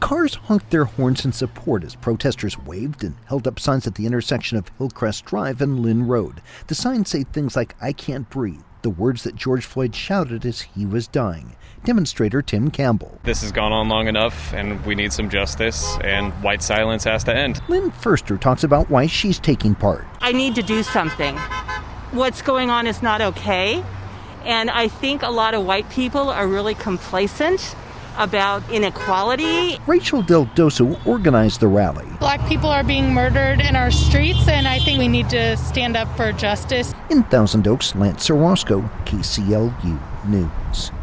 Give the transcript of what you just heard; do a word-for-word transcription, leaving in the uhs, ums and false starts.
Cars honked their horns in support as protesters waved and held up signs at the intersection of Hillcrest Drive and Lynn Road. The signs say things like, "I can't breathe," the words that George Floyd shouted as he was dying. Demonstrator Tim Campbell. This has gone on long enough, and we need some justice, and white silence has to end. Lynn Furster talks about why she's taking part. I need to do something. What's going on is not okay, and I think a lot of white people are really complacent about inequality. Rachel Del Doso organized the rally. Black people are being murdered in our streets, and I think we need to stand up for justice. In Thousand Oaks, Lance Orozco, K C L U News.